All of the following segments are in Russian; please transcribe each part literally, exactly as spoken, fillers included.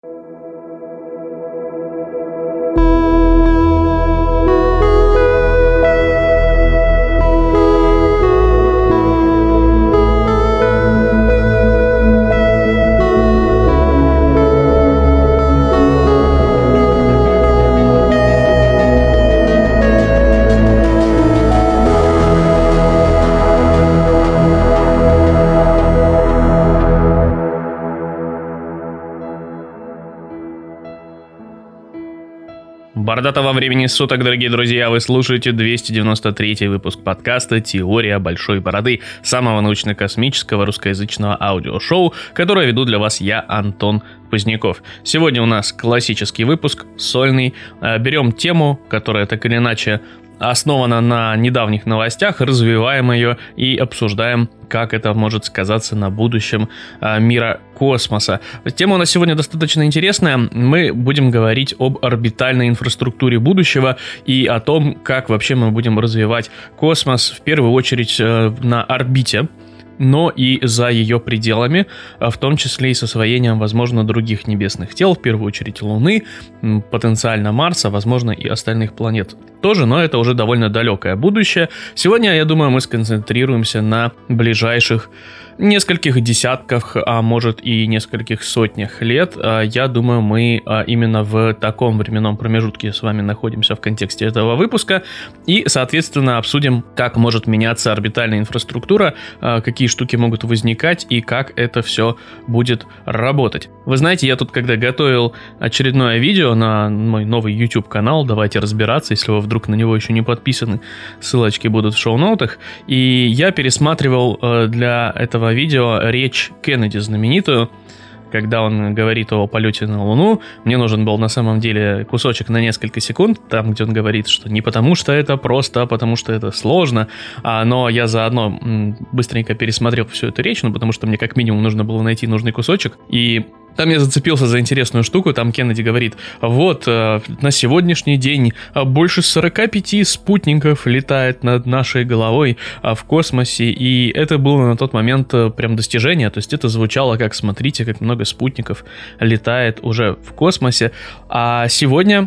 Бородатого времени суток, дорогие друзья, вы слушаете двести девяносто третий выпуск подкаста «Теория большой бороды», самого научно-космического русскоязычного аудиошоу, которое веду для вас я, Антон Поздняков. Сегодня у нас классический выпуск, сольный. Берем тему, которая так или иначе основана на недавних новостях, развиваем ее и обсуждаем, как это может сказаться на будущем мира космоса. Тема у нас сегодня достаточно интересная. Мы будем говорить об орбитальной инфраструктуре будущего и о том, как вообще мы будем развивать космос, в первую очередь на орбите, но и за ее пределами, в том числе и с освоением, возможно, других небесных тел, в первую очередь Луны, потенциально Марса, возможно, и остальных планет тоже, но это уже довольно далекое будущее. Сегодня, я думаю, мы сконцентрируемся на ближайших нескольких десятках, а может и нескольких сотнях лет. Я думаю, мы именно в таком временном промежутке с вами находимся в контексте этого выпуска и, соответственно, обсудим, как может меняться орбитальная инфраструктура, какие штуки могут возникать и как это все будет работать. Вы знаете, я тут, когда готовил очередное видео на мой новый YouTube-канал, давайте разбираться, если вы вдруг на него еще не подписаны, ссылочки будут в шоу-ноутах, и я пересматривал для этого видео речь Кеннеди знаменитую, когда он говорит о полете на Луну. Мне нужен был на самом деле кусочек на несколько секунд, там, где он говорит, что не потому что это просто, а потому что это сложно, а, но я заодно быстренько пересмотрел всю эту речь, ну, потому что мне как минимум нужно было найти нужный кусочек, и там я зацепился за интересную штуку. Там Кеннеди говорит: вот, э, на сегодняшний день больше сорок пять спутников летает над нашей головой э, в космосе, и это было на тот момент э, прям достижение, то есть это звучало как: смотрите, как много спутников летает уже в космосе. А сегодня,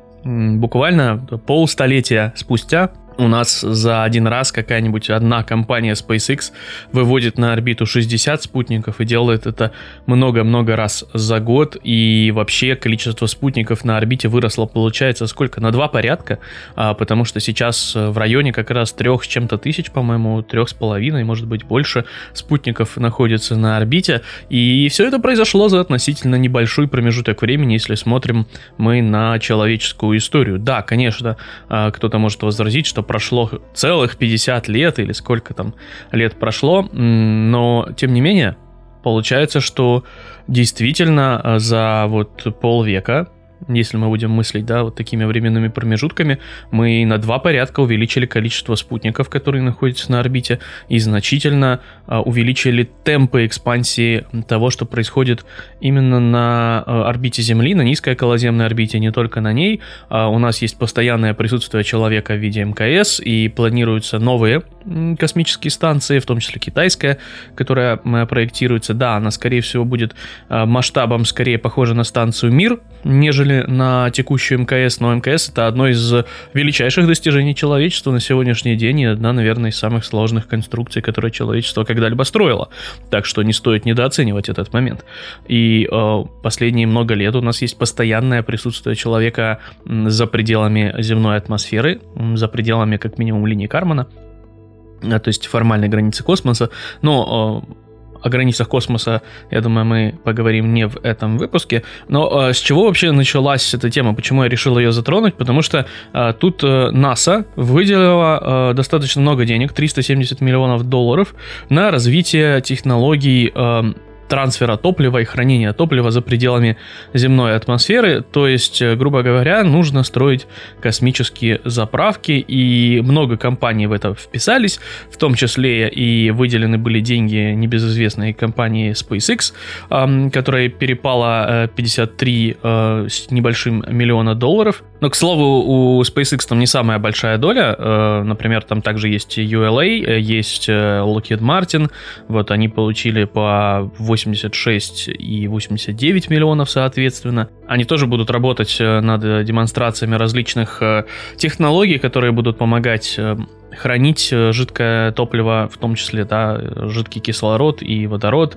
м, буквально полстолетия спустя, у нас за один раз какая-нибудь одна компания SpaceX выводит на орбиту шестьдесят спутников и делает это много-много раз за год. И вообще количество спутников на орбите выросло, получается, сколько? На два порядка, а, потому что сейчас в районе как раз трех с чем-то тысяч, по-моему, трех с половиной, может быть больше спутников находится на орбите. И все это произошло за относительно небольшой промежуток времени, если смотрим мы на человеческую историю. Да, конечно, кто-то может возразить, что прошло целых пятьдесят лет или сколько там лет прошло, но тем не менее получается, что действительно за вот полвека, если мы будем мыслить, да, вот такими временными промежутками, мы на два порядка увеличили количество спутников, которые находятся на орбите, и значительно а, увеличили темпы экспансии того, что происходит именно на а, орбите Земли, на низкой околоземной орбите, не только на ней. А, у нас есть постоянное присутствие человека в виде эм ка эс, и планируются новые космические станции, в том числе китайская, которая проектируется. Да, она, скорее всего, будет а, масштабом скорее похожа на станцию «Мир», нежели на текущую эм ка эс, но эм ка эс — это одно из величайших достижений человечества на сегодняшний день и одна, наверное, из самых сложных конструкций, которые человечество когда-либо строило. Так что не стоит недооценивать этот момент. И э, последние много лет у нас есть постоянное присутствие человека за пределами земной атмосферы, за пределами как минимум линии Кармана, то есть формальной границы космоса, но э, о границах космоса, я думаю, мы поговорим не в этом выпуске. Но э, с чего вообще началась эта тема? Почему я решил ее затронуть? Потому что э, тут э, НАСА выделила э, достаточно много денег, триста семьдесят миллионов долларов, на развитие технологий э, трансфера топлива и хранения топлива за пределами земной атмосферы. То есть, грубо говоря, нужно строить космические заправки, и много компаний в это вписались, в том числе и выделены были деньги небезызвестной компании SpaceX, которая перепала пятьдесят три с небольшим миллиона долларов. Но, к слову, у SpaceX там не самая большая доля. Например, там также есть ю эл эй, есть Lockheed Martin. Вот они получили по восемьдесят шесть и восемьдесят девять миллионов, соответственно. Они тоже будут работать над демонстрациями различных технологий, которые будут помогать хранить жидкое топливо, в том числе, да, жидкий кислород и водород,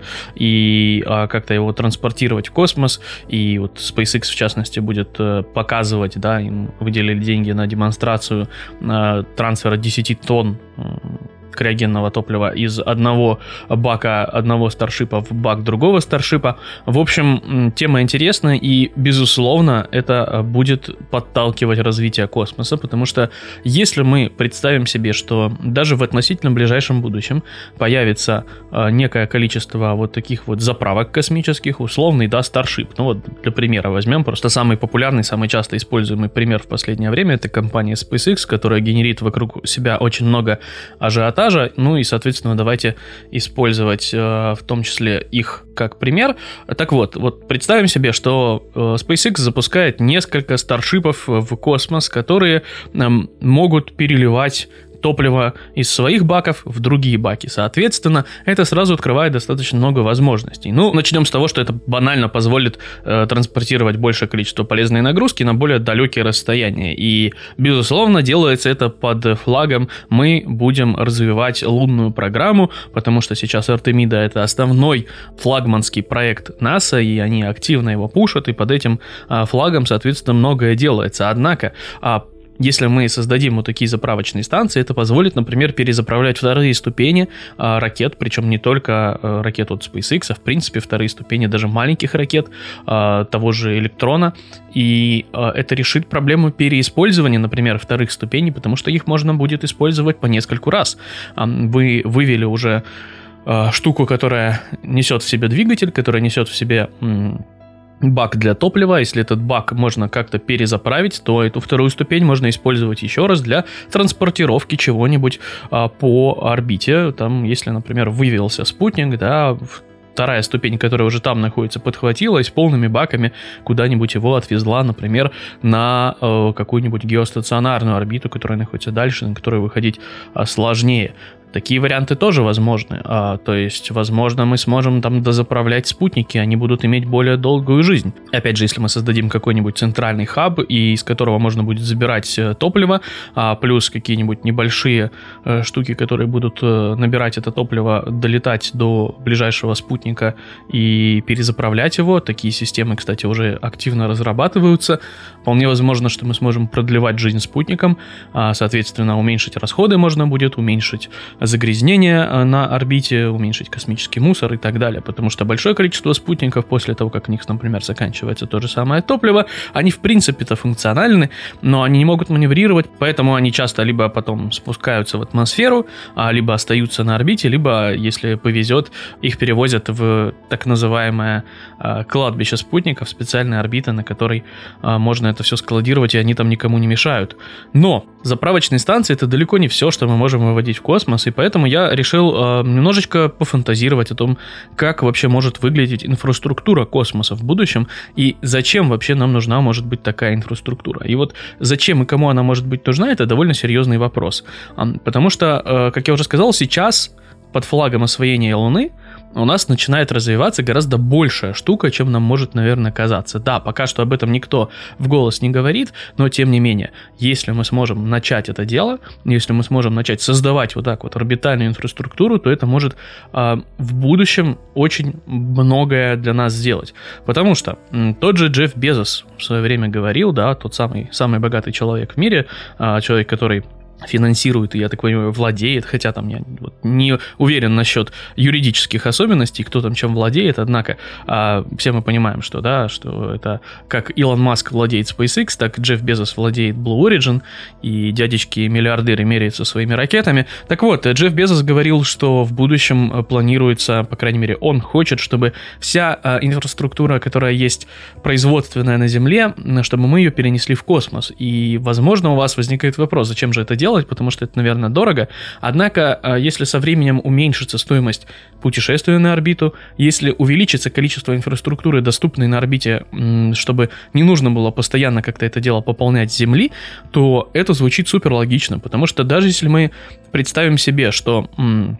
и а, как-то его транспортировать в космос. И вот SpaceX, в частности, будет показывать, да, им выделили деньги на демонстрацию а, трансфера десять тонн криогенного топлива из одного бака одного старшипа в бак другого старшипа. В общем, тема интересная, и, безусловно, это будет подталкивать развитие космоса, потому что если мы представим себе, что даже в относительно ближайшем будущем появится некое количество вот таких вот заправок космических, условный, да, старшип. Ну вот, для примера возьмем просто самый популярный, самый часто используемый пример в последнее время — это компания SpaceX, которая генерит вокруг себя очень много ажиотажа. Ну и, соответственно, давайте использовать э, в том числе их как пример. Так вот, вот представим себе, что э, SpaceX запускает несколько старшипов в космос, которые э, могут переливать топливо из своих баков в другие баки. Соответственно, это сразу открывает достаточно много возможностей. Ну, начнем с того, что это банально позволит э, транспортировать большее количество полезной нагрузки на более далекие расстояния. И, безусловно, делается это под флагом «Мы будем развивать лунную программу», потому что сейчас Артемида — это основной флагманский проект НАСА, и они активно его пушат, и под этим э, флагом, соответственно, многое делается. Однако, э, если мы создадим вот такие заправочные станции, это позволит, например, перезаправлять вторые ступени а, ракет, причем не только а, ракет от SpaceX, а в принципе вторые ступени даже маленьких ракет, а, того же Электрона, и а, это решит проблему переиспользования, например, вторых ступеней, потому что их можно будет использовать по нескольку раз. А, вы вывели уже а, штуку, которая несет в себе двигатель, которая несет в себе... М- бак для топлива. Если этот бак можно как-то перезаправить, то эту вторую ступень можно использовать еще раз для транспортировки чего-нибудь а, по орбите. Там, если, например, вывелся спутник, да, вторая ступень, которая уже там находится, подхватилась полными баками, куда-нибудь его отвезла, например, на э, какую-нибудь геостационарную орбиту, которая находится дальше, на которую выходить а, сложнее. Такие варианты тоже возможны. А, то есть, возможно, мы сможем там дозаправлять спутники, они будут иметь более долгую жизнь. Опять же, если мы создадим какой-нибудь центральный хаб, и из которого можно будет забирать топливо, а, плюс какие-нибудь небольшие а, штуки, которые будут а, набирать это топливо, долетать до ближайшего спутника и перезаправлять его. Такие системы, кстати, уже активно разрабатываются. Вполне возможно, что мы сможем продлевать жизнь спутникам, а, соответственно, уменьшить расходы можно будет, уменьшить загрязнение на орбите, уменьшить космический мусор и так далее, потому что большое количество спутников после того, как у них, например, заканчивается то же самое топливо, они в принципе-то функциональны, но они не могут маневрировать, поэтому они часто либо потом спускаются в атмосферу, либо остаются на орбите, либо, если повезет, их перевозят в так называемое кладбище спутников, специальная орбита, на которой можно это все складировать, и они там никому не мешают. Но заправочные станции — это далеко не все, что мы можем выводить в космос, и поэтому я решил э, немножечко пофантазировать о том, как вообще может выглядеть инфраструктура космоса в будущем, и зачем вообще нам нужна может быть такая инфраструктура. И вот зачем и кому она может быть нужна, это довольно серьезный вопрос. Потому что, э, как я уже сказал, сейчас под флагом освоения Луны у нас начинает развиваться гораздо большая штука, чем нам может, наверное, казаться. Да, пока что об этом никто в голос не говорит, но тем не менее, если мы сможем начать это дело, если мы сможем начать создавать вот так вот орбитальную инфраструктуру, то это может э, в будущем очень многое для нас сделать. Потому что м, тот же Джефф Безос в свое время говорил, да, тот самый, самый богатый человек в мире, э, человек, который финансирует и, я так понимаю, владеет, хотя там я вот не уверен насчет юридических особенностей, кто там чем владеет, однако а, все мы понимаем, что, да, что это как Илон Маск владеет SpaceX, так Джефф Безос владеет Blue Origin, и дядечки-миллиардеры меряются своими ракетами. Так вот, Джефф Безос говорил, что в будущем планируется, по крайней мере, он хочет, чтобы вся а, инфраструктура, которая есть производственная на Земле, чтобы мы ее перенесли в космос. И, возможно, у вас возникает вопрос, зачем же это делать? делать, потому что это, наверное, дорого. Однако, если со временем уменьшится стоимость путешествия на орбиту, если увеличится количество инфраструктуры, доступной на орбите, чтобы не нужно было постоянно как-то это дело пополнять с Земли, то это звучит супер логично, потому что даже если мы представим себе, что м-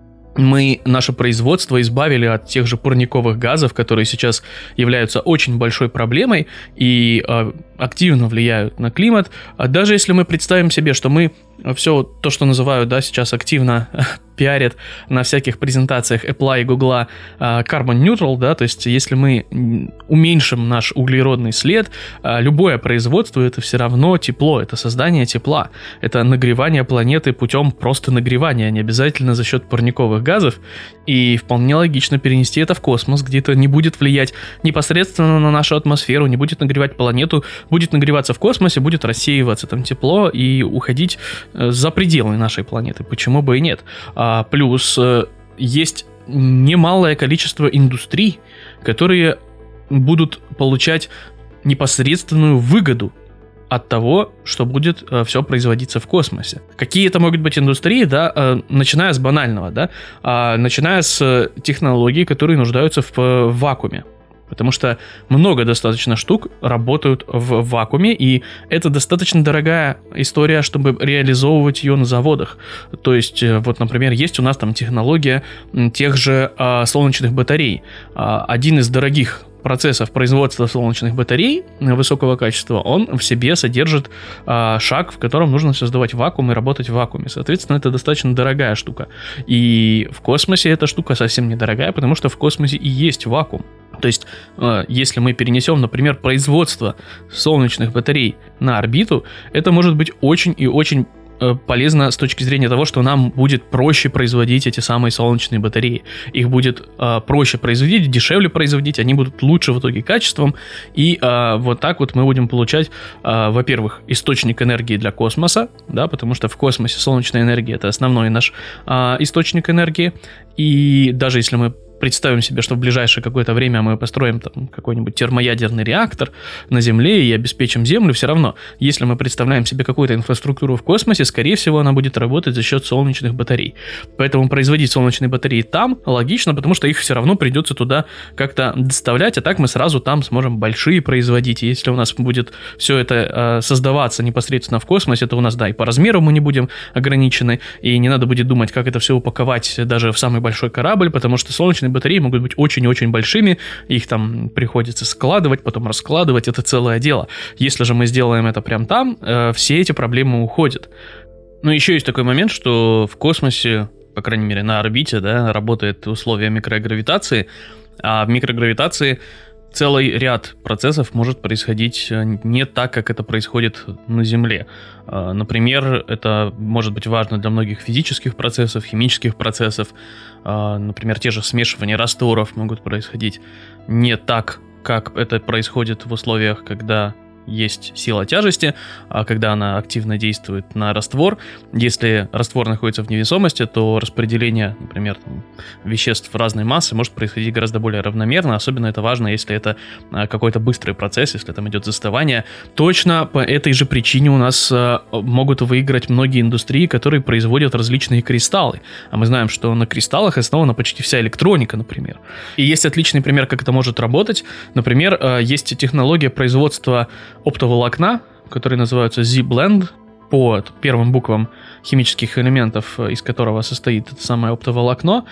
мы наше производство избавили от тех же парниковых газов, которые сейчас являются очень большой проблемой и э, активно влияют на климат, а даже если мы представим себе, что мы все то, что называют, да, сейчас активно пиарят на всяких презентациях Apple и Google carbon neutral, да, то есть если мы уменьшим наш углеродный след, любое производство — это все равно тепло, это создание тепла, это нагревание планеты путем просто нагревания, не обязательно за счет парниковых газов, и вполне логично перенести это в космос, где это не будет влиять непосредственно на нашу атмосферу, не будет нагревать планету, будет нагреваться в космосе, будет рассеиваться там тепло и уходить за пределы нашей планеты, почему бы и нет. А, плюс есть немалое количество индустрий, которые будут получать непосредственную выгоду от того, что будет э, все производиться в космосе. Какие это могут быть индустрии, да, э, начиная с банального, да, э, начиная с технологий, которые нуждаются в, в вакууме. Потому что много достаточно штук работают в вакууме, и это достаточно дорогая история, чтобы реализовывать ее на заводах. То есть, вот, например, есть у нас там технология тех же а, солнечных батарей. А, один из дорогих процессов производства солнечных батарей высокого качества, он в себе содержит а, шаг, в котором нужно создавать вакуум и работать в вакууме. Соответственно, это достаточно дорогая штука. И в космосе эта штука совсем недорогая, потому что в космосе и есть вакуум. То есть, э, если мы перенесем, например, производство солнечных батарей на орбиту, это может быть очень и очень э, полезно с точки зрения того, что нам будет проще производить эти самые солнечные батареи. Их будет э, проще производить, дешевле производить, они будут лучше в итоге качеством. И э, вот так вот мы будем получать, э, во-первых, источник энергии для космоса, да, потому что в космосе солнечная энергия — это основной наш э, источник энергии. И даже если мы представим себе, что в ближайшее какое-то время мы построим там какой-нибудь термоядерный реактор на Земле и обеспечим Землю, все равно, если мы представляем себе какую-то инфраструктуру в космосе, скорее всего, она будет работать за счет солнечных батарей. Поэтому производить солнечные батареи там логично, потому что их все равно придется туда как-то доставлять, а так мы сразу там сможем большие производить. И если у нас будет все это э, создаваться непосредственно в космосе, то у нас, да, и по размеру мы не будем ограничены, и не надо будет думать, как это все упаковать даже в самый большой корабль, потому что солнечные батареи могут быть очень-очень большими, их там приходится складывать, потом раскладывать, это целое дело. Если же мы сделаем это прямо там, э, все эти проблемы уходят. Но еще есть такой момент, что в космосе, по крайней мере на орбите, да, работает условие микрогравитации, а в микрогравитации целый ряд процессов может происходить не так, как это происходит на Земле. Например, это может быть важно для многих физических процессов, химических процессов. Например, те же смешивания растворов могут происходить не так, как это происходит в условиях, когда есть сила тяжести, а когда она активно действует на раствор. Если раствор находится в невесомости, то распределение, например, там, веществ разной массы может происходить гораздо более равномерно. Особенно это важно, если это какой-то быстрый процесс, если там идет застывание. Точно по этой же причине у нас могут выиграть многие индустрии, которые производят различные кристаллы. А мы знаем, что на кристаллах основана почти вся электроника, например. И есть отличный пример, как это может работать. Например, есть технология производства оптоволокна, которые называются Z-Blend, по первым буквам химических элементов, из которого состоит это самое оптоволокно,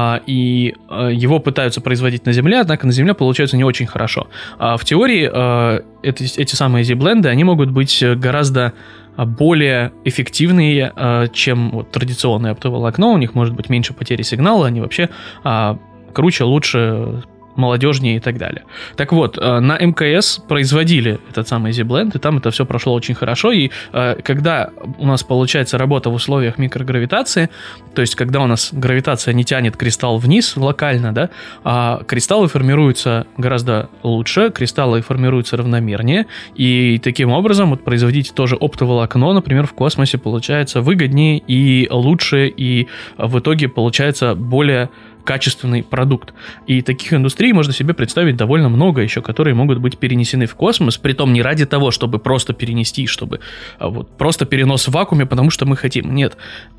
и его пытаются производить на Земле, однако на Земле получается не очень хорошо. В теории эти, эти самые Z-бленды, они могут быть гораздо более эффективные, чем вот традиционное оптоволокно, у них может быть меньше потери сигнала, они вообще круче, лучше, молодежнее и так далее. Так вот, на эм ка эс производили этот самый Z-Blend, и там это все прошло очень хорошо, и когда у нас получается работа в условиях микрогравитации, то есть когда у нас гравитация не тянет кристалл вниз локально, да, а кристаллы формируются гораздо лучше, кристаллы формируются равномернее, и таким образом вот производить тоже оптоволокно, например, в космосе получается выгоднее и лучше, и в итоге получается более качественный продукт. И таких индустрий можно себе представить довольно много еще, которые могут быть перенесены в космос, притом не ради того, чтобы просто перенести, чтобы вот просто перенос в вакууме, потому что мы хотим. Нет,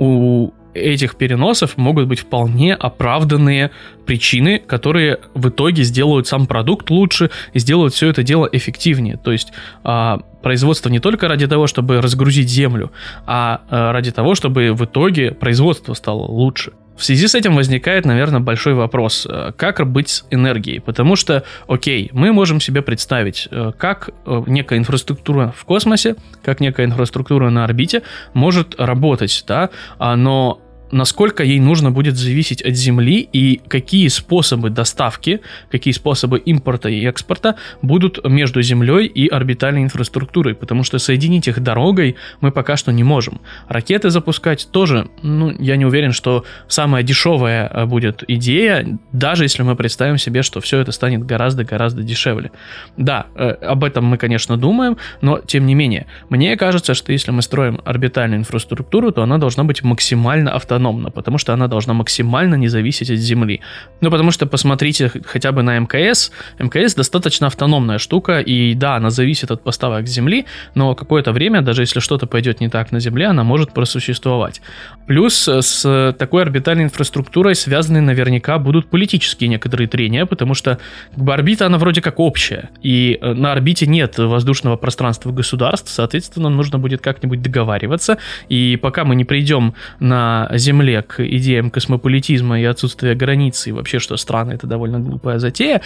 у этих переносов могут быть вполне оправданные причины, которые в итоге сделают сам продукт лучше и сделают все это дело эффективнее. То есть а, производство не только ради того, чтобы разгрузить Землю, а, а ради того, чтобы в итоге производство стало лучше. В связи с этим возникает, наверное, большой вопрос, как быть с энергией, потому что, окей, мы можем себе представить, как некая инфраструктура в космосе, как некая инфраструктура на орбите может работать, да, но насколько ей нужно будет зависеть от Земли и какие способы доставки, какие способы импорта и экспорта будут между Землей и орбитальной инфраструктурой, потому что соединить их дорогой мы пока что не можем. Ракеты запускать тоже, ну, я не уверен, что самая дешевая будет идея, даже если мы представим себе, что все это станет гораздо-гораздо дешевле. Да, об этом мы, конечно, думаем, но тем не менее, мне кажется, что если мы строим орбитальную инфраструктуру, то она должна быть максимально автономной, потому что она должна максимально не зависеть от Земли. Ну, потому что посмотрите хотя бы на МКС. МКС достаточно автономная штука, и да, она зависит от поставок с Земли, но какое-то время, даже если что-то пойдет не так на Земле, она может просуществовать. Плюс с такой орбитальной инфраструктурой связаны наверняка будут политические некоторые трения, потому что как бы орбита, она вроде как общая, и на орбите нет воздушного пространства государств, соответственно, нужно будет как-нибудь договариваться, и пока мы не придем на Землю Земле к идеям космополитизма и отсутствия границ, и вообще, что страны — это довольно глупая затея,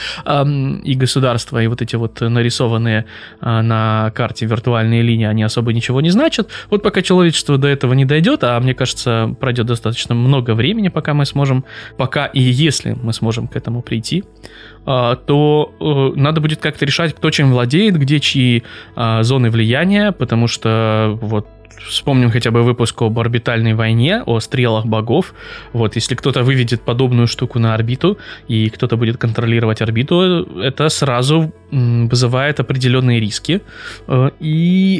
и государства, и вот эти вот нарисованные на карте виртуальные линии, они особо ничего не значат. Вот пока человечество до этого не дойдет, а мне кажется, пройдет достаточно много времени, пока мы сможем, пока и если мы сможем к этому прийти, то надо будет как-то решать, кто чем владеет, где чьи зоны влияния, потому что вот вспомним хотя бы выпуск об орбитальной войне, о стрелах богов. Вот, если кто-то выведет подобную штуку на орбиту, и кто-то будет контролировать орбиту, это сразу вызывает определенные риски. И,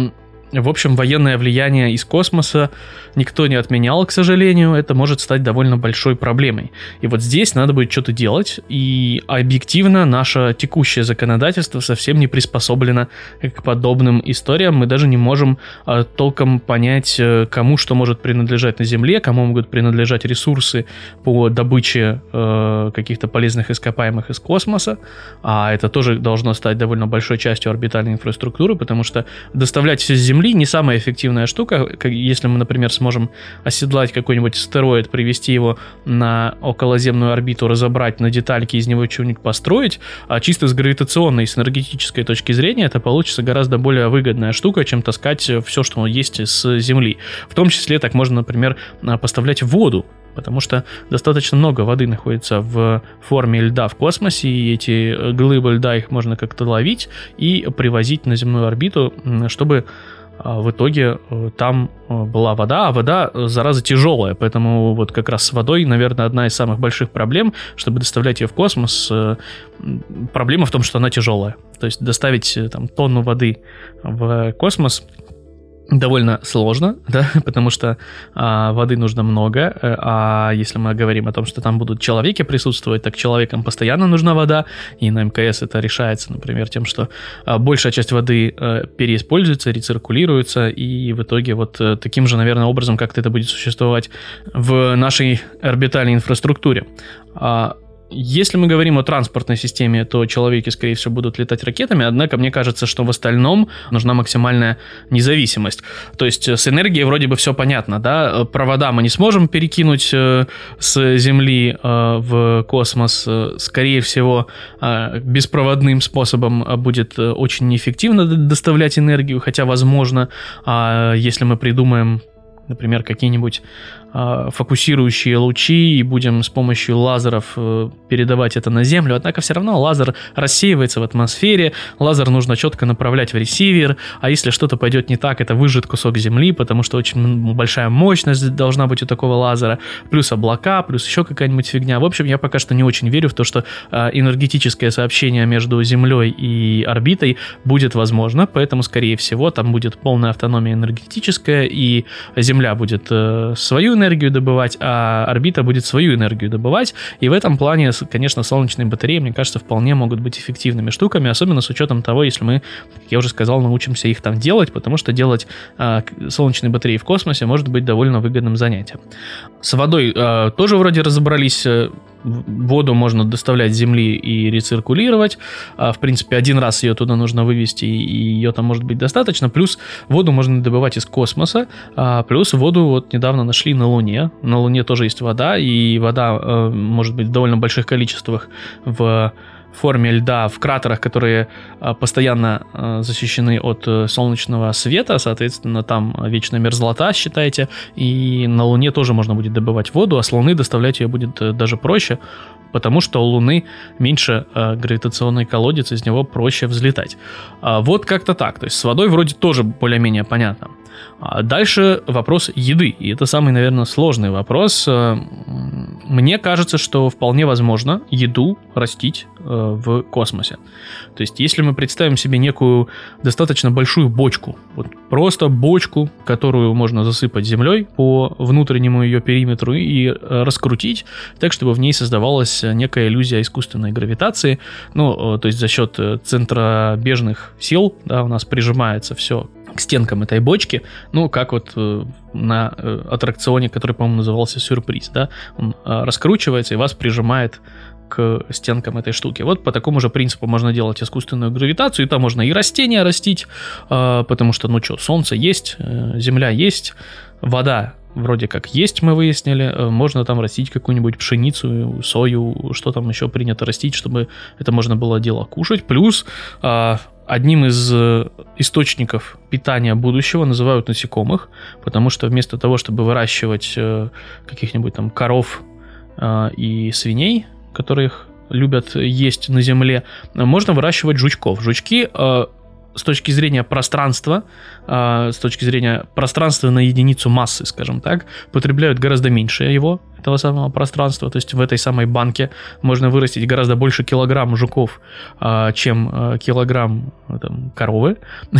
в общем, военное влияние из космоса никто не отменял, к сожалению. Это может стать довольно большой проблемой. И вот здесь надо будет что-то делать, и объективно наше текущее законодательство совсем не приспособлено к подобным историям. Мы даже не можем а, толком понять, кому что может принадлежать на Земле, кому могут принадлежать ресурсы по добыче э, каких-то полезных ископаемых из космоса. А это тоже должно стать довольно большой частью орбитальной инфраструктуры, потому что доставлять все с Земли не самая эффективная штука. Если мы, например, сможем оседлать какой-нибудь астероид, привести его на околоземную орбиту, разобрать на детальки, из него что-нибудь построить, а чисто с гравитационной, с энергетической точки зрения это получится гораздо более выгодная штука, чем таскать все, что есть с Земли. В том числе так можно, например, поставлять воду, потому что достаточно много воды находится в форме льда в космосе, и эти глыбы льда, их можно как-то ловить и привозить на земную орбиту, чтобы в итоге там была вода, а вода, зараза, тяжелая, поэтому вот как раз с водой, наверное, одна из самых больших проблем, чтобы доставлять ее в космос, проблема в том, что она тяжелая, то есть доставить там тонну воды в космос довольно сложно, да, потому что а, воды нужно много, а если мы говорим о том, что там будут человеки присутствовать, так человекам постоянно нужна вода, и на МКС это решается, например, тем, что а, большая часть воды а, переиспользуется, рециркулируется, и в итоге вот а, таким же, наверное, образом как-то это будет существовать в нашей орбитальной инфраструктуре. А, Если мы говорим о транспортной системе, то человеки, скорее всего, будут летать ракетами, однако мне кажется, что в остальном нужна максимальная независимость. То есть с энергией вроде бы все понятно, да, провода мы не сможем перекинуть с Земли в космос, скорее всего, беспроводным способом будет очень неэффективно доставлять энергию, хотя, возможно, если мы придумаем, например, какие-нибудь фокусирующие лучи и будем с помощью лазеров передавать это на Землю, однако все равно лазер рассеивается в атмосфере, лазер нужно четко направлять в ресивер, а если что-то пойдет не так, это выжжет кусок Земли, потому что очень большая мощность должна быть у такого лазера, плюс облака, плюс еще какая-нибудь фигня. В общем, я пока что не очень верю в то, что энергетическое сообщение между Землей и орбитой будет возможно, поэтому, скорее всего, там будет полная автономия энергетическая, и Земля будет свою энергетическую энергию добывать, а орбита будет свою энергию добывать. И в этом плане, конечно, солнечные батареи, мне кажется, вполне могут быть эффективными штуками, особенно с учетом того, если мы, как я уже сказал, научимся их там делать, потому что делать а, солнечные батареи в космосе может быть довольно выгодным занятием. С водой а, тоже вроде разобрались. Воду можно доставлять с Земли и рециркулировать. В принципе, один раз ее туда нужно вывести, и ее там может быть достаточно. Плюс воду можно добывать из космоса. Плюс воду вот недавно нашли на Луне. На Луне тоже есть вода, и вода может быть в довольно больших количествах в форме льда в кратерах, которые постоянно защищены от солнечного света, соответственно, там вечная мерзлота, считайте, и на Луне тоже можно будет добывать воду, а с Луны доставлять ее будет даже проще, потому что у Луны меньше гравитационный колодец, из него проще взлетать. Вот как-то так, то есть с водой вроде тоже более-менее понятно. Дальше вопрос еды, и это самый, наверное, сложный вопрос. Мне кажется, что вполне возможно еду растить в космосе. То есть, если мы представим себе некую достаточно большую бочку, вот просто бочку, которую можно засыпать землей по внутреннему ее периметру и раскрутить, так, чтобы в ней создавалась некая иллюзия искусственной гравитации, ну, то есть за счет центробежных сил, да, у нас прижимается все к стенкам этой бочки, ну, как вот э, на э, аттракционе, который, по-моему, назывался «Сюрприз», да, он э, раскручивается и вас прижимает к стенкам этой штуки. Вот по такому же принципу можно делать искусственную гравитацию, и там можно и растения растить, э, потому что, ну что, солнце есть, э, земля есть, вода вроде как есть, мы выяснили, э, можно там растить какую-нибудь пшеницу, сою, что там еще принято растить, чтобы это можно было дело кушать, плюс э, одним из источников питания будущего называют насекомых, потому что вместо того, чтобы выращивать каких-нибудь там коров и свиней, которых любят есть на земле, можно выращивать жучков. Жучки с точки зрения пространства, с точки зрения пространства на единицу массы, скажем так, потребляют гораздо меньше его, этого самого пространства. То есть в этой самой банке можно вырастить гораздо больше килограмм жуков, чем килограмм там, коровы.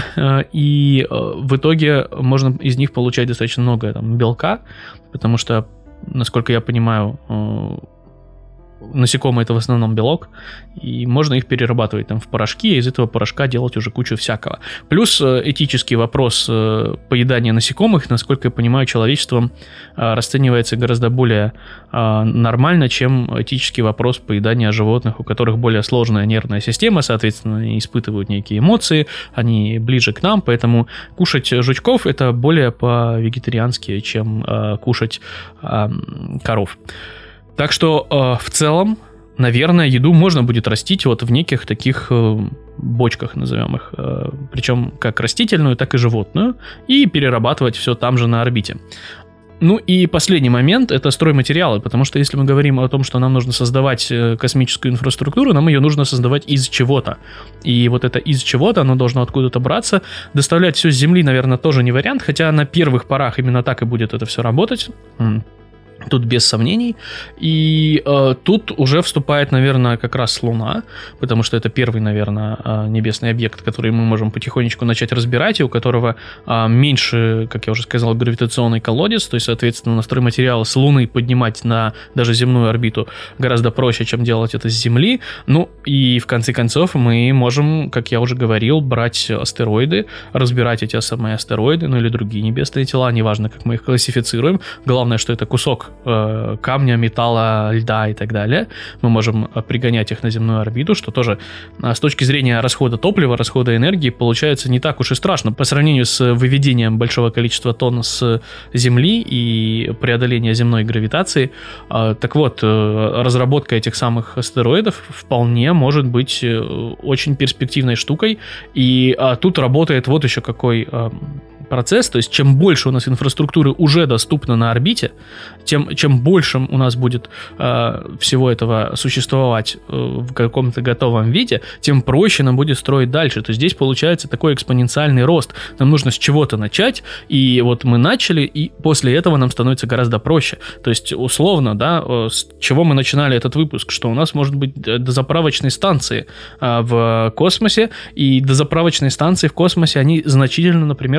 И в итоге можно из них получать достаточно много там, белка, потому что, насколько я понимаю, насекомые — это в основном белок, и можно их перерабатывать там в порошки, и из этого порошка делать уже кучу всякого. Плюс этический вопрос поедания насекомых, насколько я понимаю, человечеством расценивается гораздо более нормально, чем этический вопрос поедания животных, у которых более сложная нервная система, соответственно, они испытывают некие эмоции, они ближе к нам, поэтому кушать жучков — это более по-вегетариански, чем кушать коров. Так что э, в целом, наверное, еду можно будет растить вот в неких таких э, бочках, назовем их, э, причем как растительную, так и животную, и перерабатывать все там же на орбите. Ну и последний момент — это стройматериалы, потому что если мы говорим о том, что нам нужно создавать космическую инфраструктуру, нам ее нужно создавать из чего-то. И вот это из чего-то, оно должно откуда-то браться. Доставлять все с Земли, наверное, тоже не вариант, хотя на первых порах именно так и будет это все работать. Тут без сомнений. И э, тут уже вступает, наверное, как раз Луна, потому что это первый, наверное, э, небесный объект, который мы можем потихонечку начать разбирать, и у которого э, меньше, как я уже сказал, гравитационный колодец, то есть, соответственно, на стройматериалы с Луны поднимать на даже земную орбиту гораздо проще, чем делать это с Земли. Ну и в конце концов мы можем, как я уже говорил, брать астероиды, разбирать эти самые астероиды, ну или другие небесные тела, неважно, как мы их классифицируем. Главное, что это кусок камня, металла, льда и так далее. Мы можем пригонять их на земную орбиту, что тоже с точки зрения расхода топлива, расхода энергии получается не так уж и страшно по сравнению с выведением большого количества тонн с Земли и преодолением земной гравитации. Так вот, разработка этих самых астероидов вполне может быть очень перспективной штукой, и тут работает вот еще какой процесс, то есть чем больше у нас инфраструктуры уже доступно на орбите, тем чем больше у нас будет э, всего этого существовать э, в каком-то готовом виде, тем проще нам будет строить дальше. То есть здесь получается такой экспоненциальный рост. Нам нужно с чего-то начать, и вот мы начали, и после этого нам становится гораздо проще. То есть условно, да, с чего мы начинали этот выпуск, что у нас может быть дозаправочные станции э, в космосе, и дозаправочные станции в космосе, они значительно, например, упростят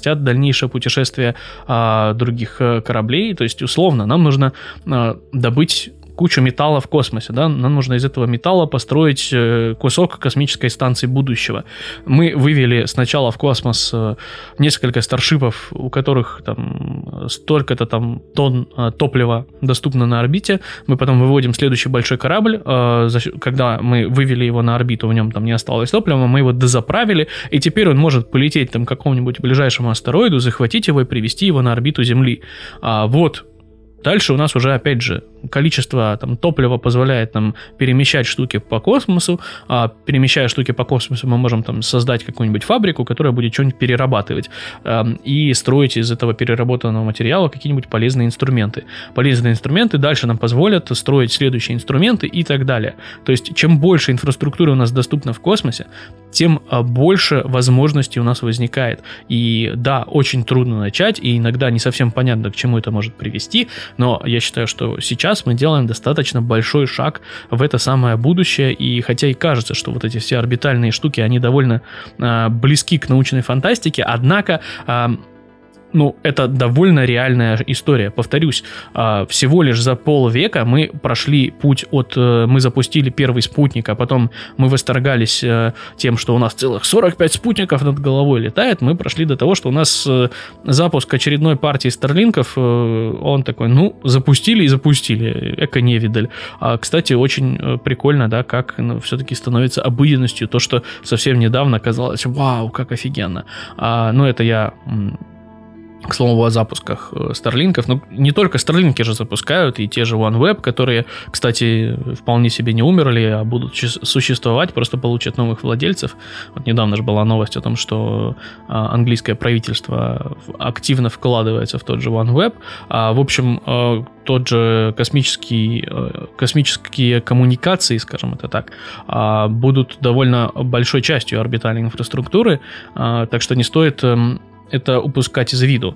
упростят дальнейшее путешествие а, других а, кораблей. То есть, условно, нам нужно а, добыть кучу металла в космосе, да, нам нужно из этого металла построить кусок космической станции будущего. Мы вывели сначала в космос несколько старшипов, у которых там столько-то там тонн топлива доступно на орбите. Мы потом выводим следующий большой корабль. Когда мы вывели его на орбиту, в нем там не осталось топлива, мы его дозаправили, и теперь он может полететь там к какому-нибудь ближайшему астероиду, захватить его и привести его на орбиту Земли. Вот. Дальше у нас уже, опять же, количество там, топлива позволяет нам перемещать штуки по космосу, а перемещая штуки по космосу, мы можем там создать какую-нибудь фабрику, которая будет что-нибудь перерабатывать, э, и строить из этого переработанного материала какие-нибудь полезные инструменты. Полезные инструменты дальше нам позволят строить следующие инструменты и так далее. То есть, чем больше инфраструктуры у нас доступно в космосе, тем больше возможностей у нас возникает. И да, очень трудно начать, и иногда не совсем понятно, к чему это может привести, но я считаю, что сейчас мы делаем достаточно большой шаг в это самое будущее, и хотя и кажется, что вот эти все орбитальные штуки, они довольно э, близки к научной фантастике, однако... Э, Ну, это довольно реальная история. Повторюсь, всего лишь за полвека мы прошли путь от... Мы запустили первый спутник, а потом мы восторгались тем, что у нас целых сорок пять спутников над головой летает. Мы прошли до того, что у нас запуск очередной партии старлинков, он такой, ну, запустили и запустили. Эко-невидаль. А, кстати, очень прикольно, да, как ну, все-таки становится обыденностью то, что совсем недавно казалось, вау, как офигенно. А, ну, это я... К слову о запусках старлинков, ну не только старлинки же запускают, и те же OneWeb, которые, кстати, вполне себе не умерли, а будут существовать, просто получат новых владельцев. Вот недавно же была новость о том, что английское правительство активно вкладывается в тот же OneWeb. В общем, тот же космический, космические коммуникации, скажем это так, будут довольно большой частью орбитальной инфраструктуры, так что не стоит это упускать из виду.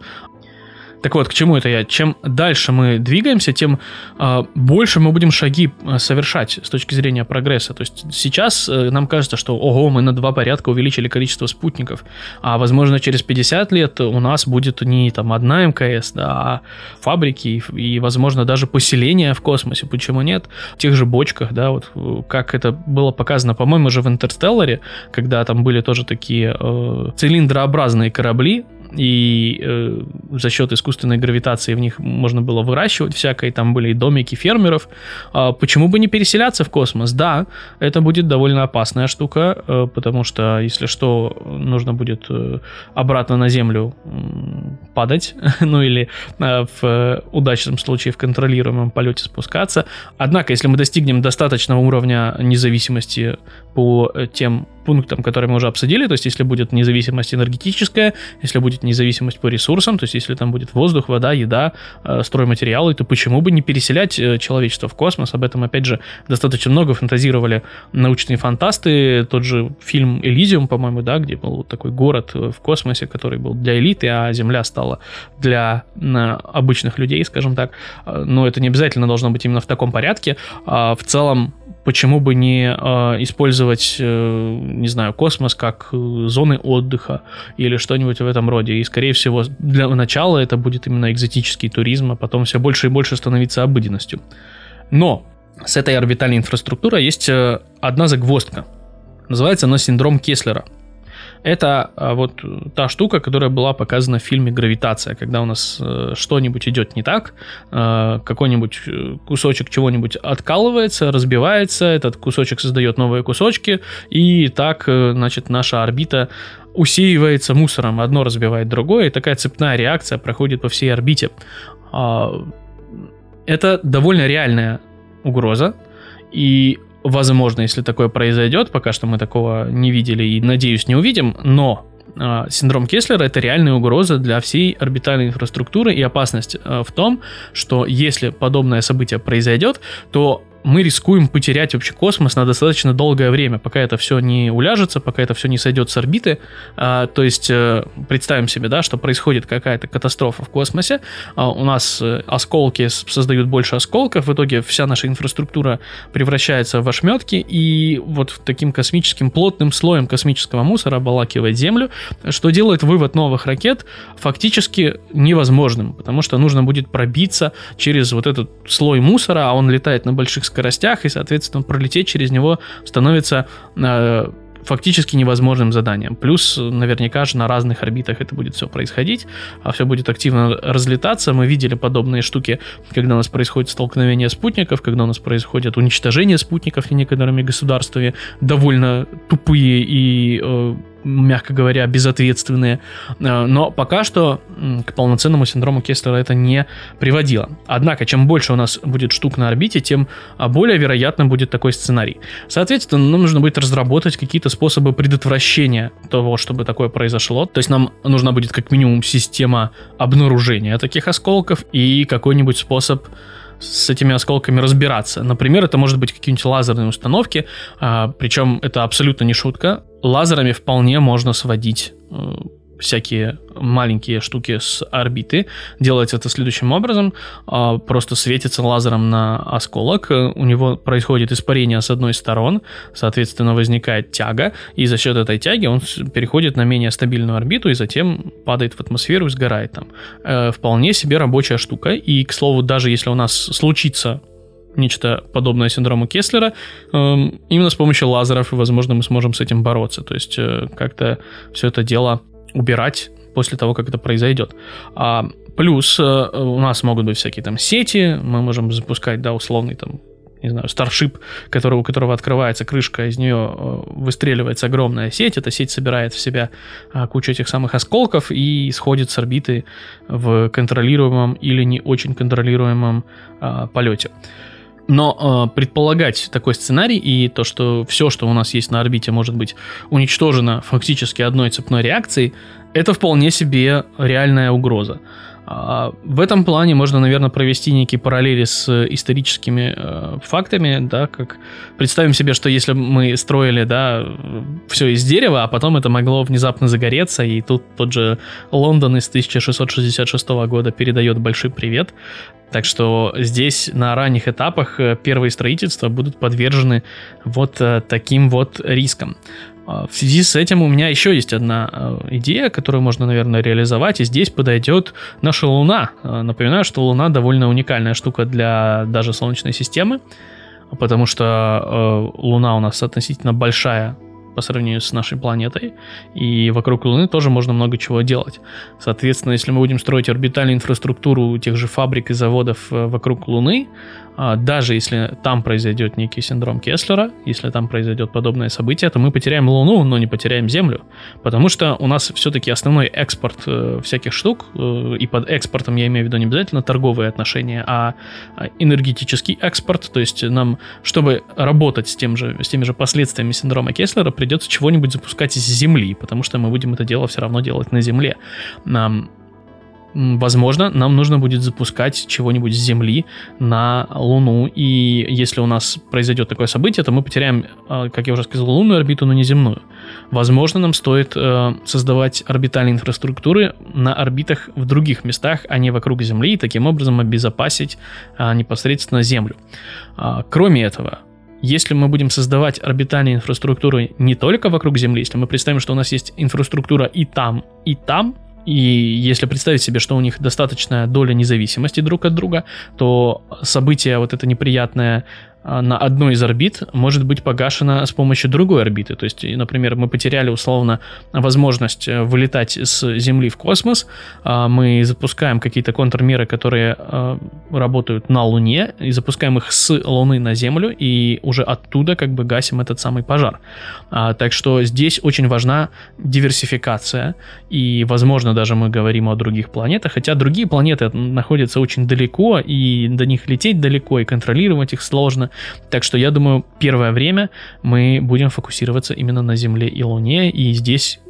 Так вот, к чему это я? Чем дальше мы двигаемся, тем э, больше мы будем шаги совершать с точки зрения прогресса. То есть сейчас э, нам кажется, что ого, мы на два порядка увеличили количество спутников, а возможно через пятьдесят лет у нас будет не там одна эм ка эс, да, а фабрики и, и возможно даже поселения в космосе. Почему нет? В тех же бочках, да, вот как это было показано, по-моему, уже в «Интерстелларе», когда там были тоже такие э, цилиндрообразные корабли, и э, за счет искусственной гравитации в них можно было выращивать всякое, там были и домики фермеров. А почему бы не переселяться в космос? Да, это будет довольно опасная штука, э, потому что, если что, нужно будет э, обратно на Землю э, падать, ну или э, в удачном случае в контролируемом полете спускаться. Однако, если мы достигнем достаточного уровня независимости по тем пунктам, которые мы уже обсудили, то есть если будет независимость энергетическая, если будет независимость по ресурсам, то есть если там будет воздух, вода, еда, стройматериалы, то почему бы не переселять человечество в космос? Об этом, опять же, достаточно много фантазировали научные фантасты. Тот же фильм «Элизиум», по-моему, да, где был такой город в космосе, который был для элиты, а Земля стала для обычных людей, скажем так. Но это не обязательно должно быть именно в таком порядке. В целом, почему бы не э, использовать, э, не знаю, космос как э, зоны отдыха или что-нибудь в этом роде. И, скорее всего, для начала это будет именно экзотический туризм, а потом все больше и больше становиться обыденностью. Но с этой орбитальной инфраструктурой есть э, одна загвоздка. Называется она синдром Кеслера. Это а, вот та штука, которая была показана в фильме «Гравитация», когда у нас э, что-нибудь идет не так, э, какой-нибудь кусочек чего-нибудь откалывается, разбивается, этот кусочек создает новые кусочки, и так, э, значит, наша орбита усеивается мусором, одно разбивает другое, и такая цепная реакция проходит по всей орбите. Э, это довольно реальная угроза, и возможно, если такое произойдет, пока что мы такого не видели и, надеюсь, не увидим, но э, синдром Кеслера — это реальная угроза для всей орбитальной инфраструктуры, и опасность э, в том, что если подобное событие произойдет, то мы рискуем потерять вообще космос на достаточно долгое время, пока это все не уляжется, пока это все не сойдет с орбиты. А, то есть представим себе, да, что происходит какая-то катастрофа в космосе, а, у нас осколки создают больше осколков, в итоге вся наша инфраструктура превращается в ошметки, и вот таким космическим плотным слоем космического мусора обволакивает Землю, что делает вывод новых ракет фактически невозможным, потому что нужно будет пробиться через вот этот слой мусора, а он летает на больших скоростях, и, соответственно, пролететь через него становится э, фактически невозможным заданием. Плюс, наверняка же, на разных орбитах это будет все происходить, а все будет активно разлетаться. Мы видели подобные штуки, когда у нас происходит столкновение спутников, когда у нас происходит уничтожение спутников некоторыми государствами, довольно тупые и, э, мягко говоря, безответственные. Но пока что к полноценному синдрому Кеслера это не приводило. Однако, чем больше у нас будет штук на орбите, тем более вероятно будет такой сценарий. Соответственно, нам нужно будет разработать какие-то способы предотвращения того, чтобы такое произошло. То есть нам нужна будет как минимум система обнаружения таких осколков и какой-нибудь способ с этими осколками разбираться. Например, это может быть какие-нибудь лазерные установки, а, причем это абсолютно не шутка. Лазерами вполне можно сводить э, всякие маленькие штуки с орбиты. Делается это следующим образом. Э, просто светится лазером на осколок, у него происходит испарение с одной стороны, соответственно, возникает тяга, и за счет этой тяги он переходит на менее стабильную орбиту и затем падает в атмосферу и сгорает там. Э, вполне себе рабочая штука, и, к слову, даже если у нас случится нечто подобное синдрому Кеслера, э, именно с помощью лазеров, и, возможно, мы сможем с этим бороться. То есть э, как-то все это дело убирать после того, как это произойдет. А, плюс э, у нас могут быть всякие там сети, мы можем запускать, да, условный там, не знаю, Starship, который, у которого открывается крышка, из нее э, выстреливается огромная сеть, эта сеть собирает в себя э, кучу этих самых осколков и сходит с орбиты в контролируемом или не очень контролируемом э, полете. Но э, предполагать такой сценарий и то, что все, что у нас есть на орбите, может быть уничтожено фактически одной цепной реакцией, это вполне себе реальная угроза. А в этом плане можно, наверное, провести некие параллели с историческими э, фактами, да, как представим себе, что если мы строили, да, все из дерева, а потом это могло внезапно загореться, и тут тот же Лондон из тысяча шестьсот шестьдесят шестого года передает большой привет. Так что здесь на ранних этапах первые строительства будут подвержены вот таким вот рискам. В связи с этим у меня еще есть одна идея, которую можно, наверное, реализовать, и здесь подойдет наша Луна. Напоминаю, что Луна довольно уникальная штука для даже Солнечной системы, потому что Луна у нас относительно большая по сравнению с нашей планетой, и вокруг Луны тоже можно много чего делать. Соответственно, если мы будем строить орбитальную инфраструктуру тех же фабрик и заводов вокруг Луны, даже если там произойдет некий синдром Кеслера, если там произойдет подобное событие, то мы потеряем Луну, но не потеряем Землю, потому что у нас все-таки основной экспорт всяких штук, и под экспортом я имею в виду не обязательно торговые отношения, а энергетический экспорт, то есть нам, чтобы работать с, тем же, с теми же последствиями синдрома Кеслера, придется чего-нибудь запускать из Земли, потому что мы будем это дело все равно делать на Земле. Нам Возможно, нам нужно будет запускать чего-нибудь с Земли на Луну, и если у нас произойдет такое событие, то мы потеряем, как я уже сказал, лунную орбиту, но не земную. Возможно, нам стоит создавать орбитальные инфраструктуры на орбитах в других местах, а не вокруг Земли, и таким образом обезопасить непосредственно Землю. Кроме этого, если мы будем создавать орбитальные инфраструктуры не только вокруг Земли, если мы представим, что у нас есть инфраструктура и там, и там, и если представить себе, что у них достаточная доля независимости друг от друга, то событие вот это неприятное на одной из орбит может быть погашено с помощью другой орбиты. То есть, например, мы потеряли условно возможность вылетать с Земли в космос, мы запускаем какие-то контрмеры, которые работают на Луне, и запускаем их с Луны на Землю, и уже оттуда как бы гасим этот самый пожар. Так что здесь очень важна диверсификация, и, возможно, даже мы говорим о других планетах, хотя другие планеты находятся очень далеко, и до них лететь далеко, и контролировать их сложно. Так что я думаю, первое время мы будем фокусироваться именно на Земле и Луне, и здесь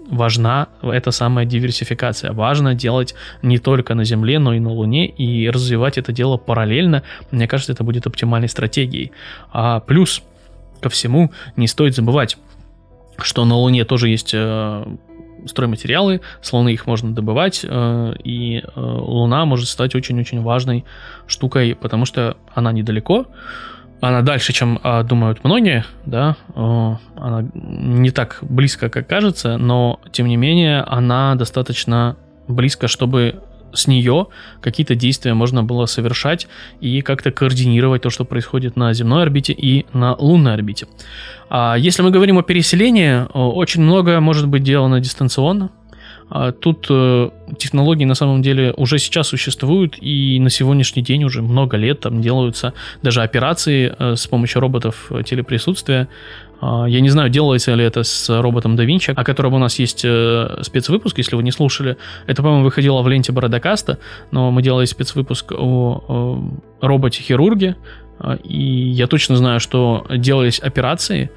важна эта самая диверсификация. Важно делать не только на Земле, но и на Луне, и развивать это дело параллельно. Мне кажется, это будет оптимальной стратегией. А плюс ко всему не стоит забывать, что на Луне тоже есть э, стройматериалы, с Луны их можно добывать, э, и э, Луна может стать очень-очень важной штукой, потому что она недалеко, она дальше, чем э, думают многие, да, э, она не так близко, как кажется, но тем не менее она достаточно близко, чтобы с нее какие-то действия можно было совершать и как-то координировать то, что происходит на земной орбите и на лунной орбите. А если мы говорим о переселении, очень много может быть делано дистанционно. Тут технологии на самом деле уже сейчас существуют, и на сегодняшний день уже много лет там делаются даже операции с помощью роботов телеприсутствия. Я не знаю, делается ли это с роботом Да Винчи, о котором у нас есть спецвыпуск, если вы не слушали. Это, по-моему, выходило в ленте Бородокаста, но мы делали спецвыпуск о роботе-хирурге, и я точно знаю, что делались операции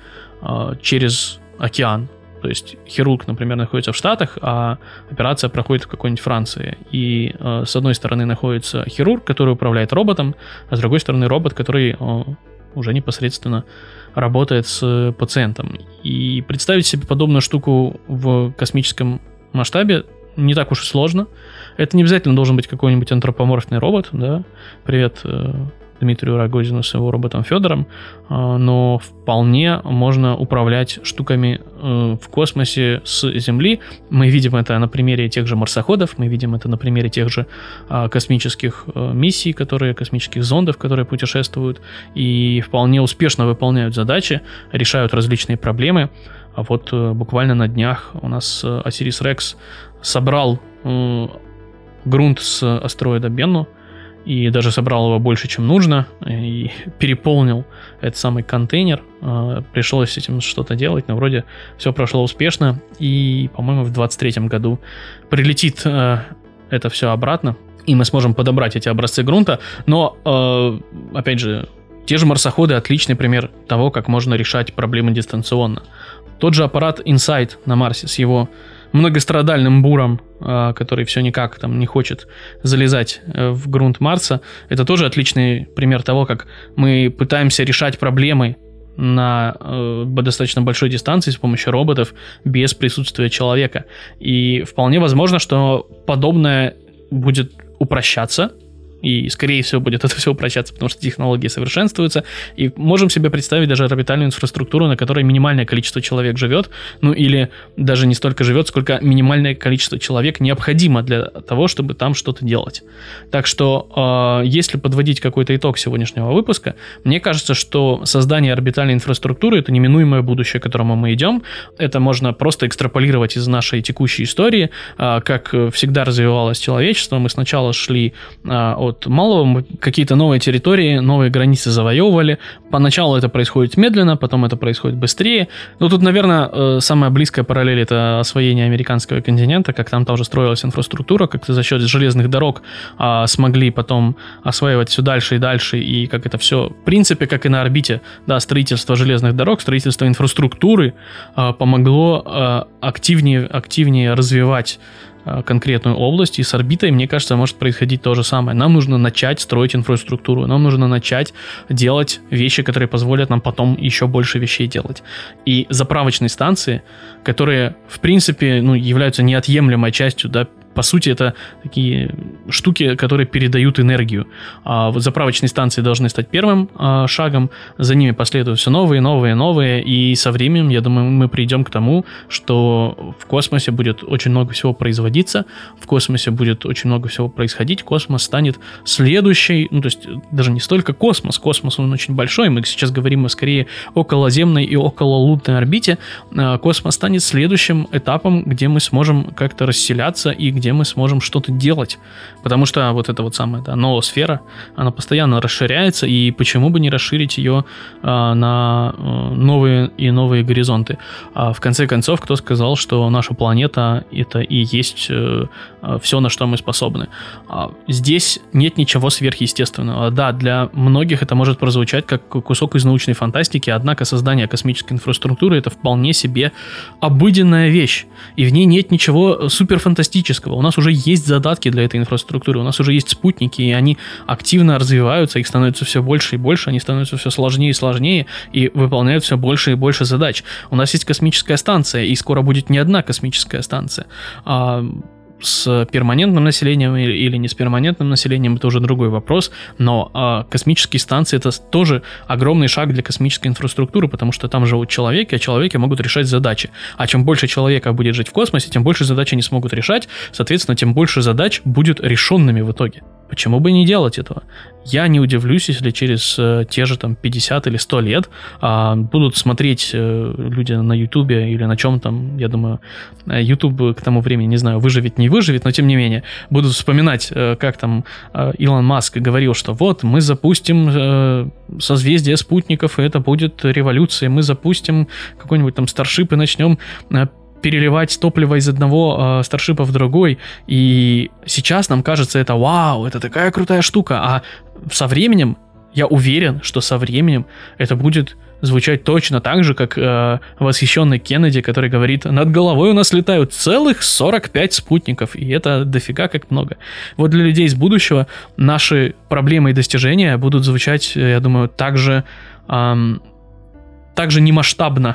через океан. То есть хирург, например, находится в Штатах, а операция проходит в какой-нибудь Франции. И э, с одной стороны находится хирург, который управляет роботом, а с другой стороны робот, который э, уже непосредственно работает с пациентом. И представить себе подобную штуку в космическом масштабе не так уж и сложно. Это не обязательно должен быть какой-нибудь антропоморфный робот, да. Привет э, Дмитрию Рогозину с его роботом Федором, но вполне можно управлять штуками в космосе с Земли. Мы видим это на примере тех же марсоходов, мы видим это на примере тех же космических миссий, которые, космических зондов, которые путешествуют и вполне успешно выполняют задачи, решают различные проблемы. А вот буквально на днях у нас Osiris Rex собрал грунт с астероида Бенну, и даже собрал его больше, чем нужно, и переполнил этот самый контейнер. Пришлось с этим что-то делать, но вроде все прошло успешно, и, по-моему, в двадцать третьем году прилетит это все обратно, и мы сможем подобрать эти образцы грунта. Но, опять же, те же марсоходы — отличный пример того, как можно решать проблемы дистанционно. Тот же аппарат InSight на Марсе с его многострадальным буром, который все никак там не хочет залезать в грунт Марса, это тоже отличный пример того, как мы пытаемся решать проблемы на э, достаточно большой дистанции с помощью роботов без присутствия человека. И вполне возможно, что подобное будет упрощаться, и, скорее всего, будет это все упрощаться, потому что технологии совершенствуются, и можем себе представить даже орбитальную инфраструктуру, на которой минимальное количество человек живет, ну или даже не столько живет, сколько минимальное количество человек необходимо для того, чтобы там что-то делать. Так что, э, если подводить какой-то итог сегодняшнего выпуска, мне кажется, что создание орбитальной инфраструктуры — это неминуемое будущее, к которому мы идем. Это можно просто экстраполировать из нашей текущей истории, э, как всегда развивалось человечество. Мы сначала шли э, от малого, мы какие-то новые территории, новые границы завоевывали. Поначалу это происходит медленно, потом это происходит быстрее. Но тут, наверное, самая близкая параллель — это освоение американского континента, как там тоже строилась инфраструктура, как-то за счет железных дорог а, смогли потом осваивать все дальше и дальше, и как это все, в принципе, как и на орбите, да, строительство железных дорог, строительство инфраструктуры а, помогло а, активнее, активнее развивать конкретную область, и с орбитой, мне кажется, может происходить то же самое. Нам нужно начать строить инфраструктуру, нам нужно начать делать вещи, которые позволят нам потом еще больше вещей делать. И заправочные станции, которые, в принципе, ну, являются неотъемлемой частью, да, по сути, это такие штуки, которые передают энергию. А вот заправочные станции должны стать первым а, шагом, за ними последуют все новые, новые, новые, и со временем, я думаю, мы придем к тому, что в космосе будет очень много всего производиться, в космосе будет очень много всего происходить, космос станет следующей, ну, то есть даже не столько космос, космос, он очень большой, мы сейчас говорим скорее о околоземной и окололунной орбите, а космос станет следующим этапом, где мы сможем как-то расселяться и где где мы сможем что-то делать. Потому что вот эта вот самая да, ноосфера, она постоянно расширяется, и почему бы не расширить ее а, на а, новые и новые горизонты. А в конце концов, кто сказал, что наша планета это и есть а, все, на что мы способны. А, здесь нет ничего сверхъестественного. Да, для многих это может прозвучать как кусок из научной фантастики, однако создание космической инфраструктуры это вполне себе обыденная вещь, и в ней нет ничего суперфантастического. У нас уже есть задатки для этой инфраструктуры, у нас уже есть спутники, и они активно развиваются, их становится все больше и больше, они становятся все сложнее и сложнее, и выполняют все больше и больше задач. У нас есть космическая станция, и скоро будет не одна космическая станция, а с перманентным населением или, или не с перманентным населением, это уже другой вопрос, но э, космические станции это тоже огромный шаг для космической инфраструктуры, потому что там живут человеки, а человеки могут решать задачи. А чем больше человеков будет жить в космосе, тем больше задач они смогут решать, соответственно, тем больше задач будет решенными в итоге. Почему бы не делать этого? Я не удивлюсь, если через э, те же там пятьдесят или сто лет э, будут смотреть э, люди на Ютубе или на чем там, я думаю, Ютуб к тому времени, не знаю, выживет, не выживет, но тем не менее, будут вспоминать, э, как там э, Илон Маск говорил, что вот мы запустим э, созвездие спутников, и это будет революция, мы запустим какой-нибудь там Старшип и начнем э, переливать топливо из одного э, старшипа в другой, и сейчас нам кажется это вау, это такая крутая штука, а со временем, я уверен, что со временем это будет звучать точно так же, как э, восхищенный Кеннеди, который говорит, над головой у нас летают целых сорок пять спутников, и это дофига как много. Вот для людей из будущего наши проблемы и достижения будут звучать, я думаю, так же, эм, так же немасштабно,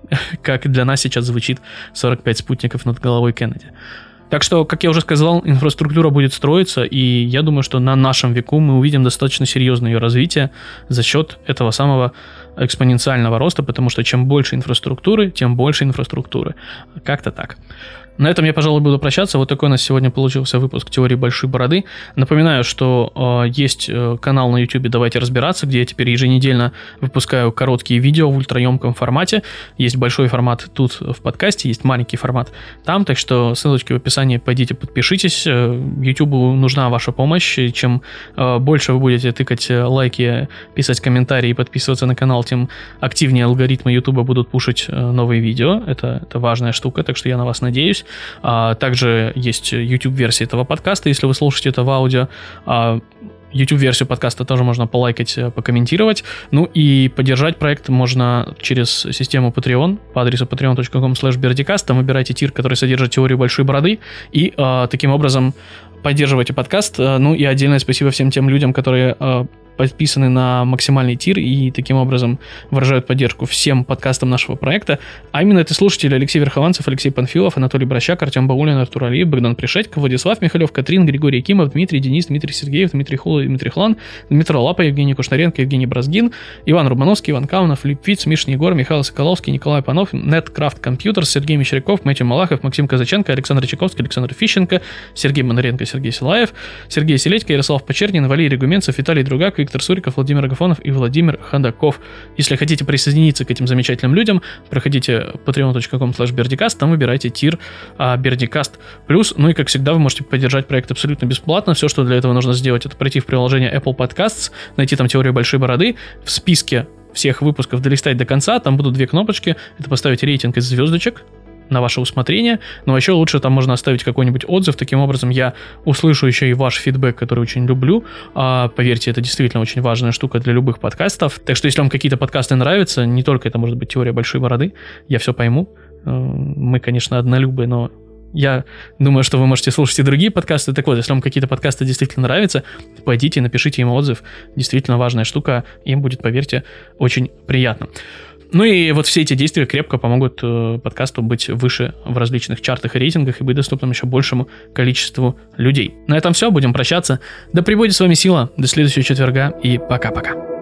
как для нас сейчас звучит сорок пять спутников над головой Кеннеди. Так что, как я уже сказал, инфраструктура будет строиться, и я думаю, что на нашем веку мы увидим достаточно серьезное ее развитие за счет этого самого экспоненциального роста, потому что чем больше инфраструктуры, тем больше инфраструктуры. Как-то так. На этом я, пожалуй, буду прощаться. Вот такой у нас сегодня получился выпуск «Теории большой бороды». Напоминаю, что э, есть э, канал на YouTube «Давайте разбираться», где я теперь еженедельно выпускаю короткие видео в ультраемком формате. Есть большой формат тут в подкасте, есть маленький формат там, так что ссылочки в описании, пойдите подпишитесь. YouTube нужна ваша помощь. Чем э, больше вы будете тыкать лайки, писать комментарии и подписываться на канал, тем активнее алгоритмы YouTube будут пушить э, новые видео. Это, это важная штука, так что я на вас надеюсь. А, также есть YouTube-версия этого подкаста, если вы слушаете это в аудио. А, YouTube-версию подкаста тоже можно полайкать, покомментировать. Ну и поддержать проект можно через систему Patreon по адресу patreon точка com слэш бердикаст. Там выбирайте тир, который содержит теорию большой бороды, и а, таким образом поддерживайте подкаст. Ну и отдельное спасибо всем тем людям, которые а, подписаны на максимальный тир и таким образом выражают поддержку всем подкастам нашего проекта. А именно это слушатели Алексей Верхованцев, Алексей Панфилов, Анатолий Бращак, Артем Баулин, Артур Алиев, Богдан Пришедько, Владислав Михалев, Катрин, Григорий Кимов, Дмитрий, Денис, Дмитрий Сергеев, Дмитрий Хула, Дмитрий Хлан, Дмитрий Лапа, Евгений Кушнаренко, Евгений Бразгин, Иван Рубановский, Иван Каунов, Филипп Виц, Миша Егор, Михаил Соколовский, Николай Панов, Неткрафт Компьютерс, Сергей Мещеряков, Мэтью Малахов, Максим Казаченко, Александр Чайковский, Александр Фищенко, Сергей Монаренко, Сергей Силаев, Сергей Селедько, Ярослав Почернин, Валерий Гуменцев, Виталий Другак, Виктор Суриков, Владимир Агафонов и Владимир Ходаков. Если хотите присоединиться к этим замечательным людям, проходите patreon точка com слэш бердикаст, там выбирайте тир а, Бердикаст плюс. Ну и как всегда вы можете поддержать проект абсолютно бесплатно. Все, что для этого нужно сделать, это пройти в приложение Apple Podcasts, найти там теорию большой бороды, в списке всех выпусков долистать до конца, там будут две кнопочки, это поставить рейтинг из звездочек на ваше усмотрение, но еще лучше там можно оставить какой-нибудь отзыв, таким образом я услышу еще и ваш фидбэк, который очень люблю, а, поверьте, это действительно очень важная штука для любых подкастов, так что если вам какие-то подкасты нравятся, не только это может быть теория большой бороды, я все пойму, мы, конечно, однолюбы, но я думаю, что вы можете слушать и другие подкасты. Так вот, если вам какие-то подкасты действительно нравятся, пойдите и напишите им отзыв, действительно важная штука, им будет, поверьте, очень приятно. Ну и вот все эти действия крепко помогут э, подкасту быть выше в различных чартах и рейтингах и быть доступным еще большему количеству людей. На этом все, будем прощаться. Да пребудет с вами сила, до следующего четверга и пока-пока.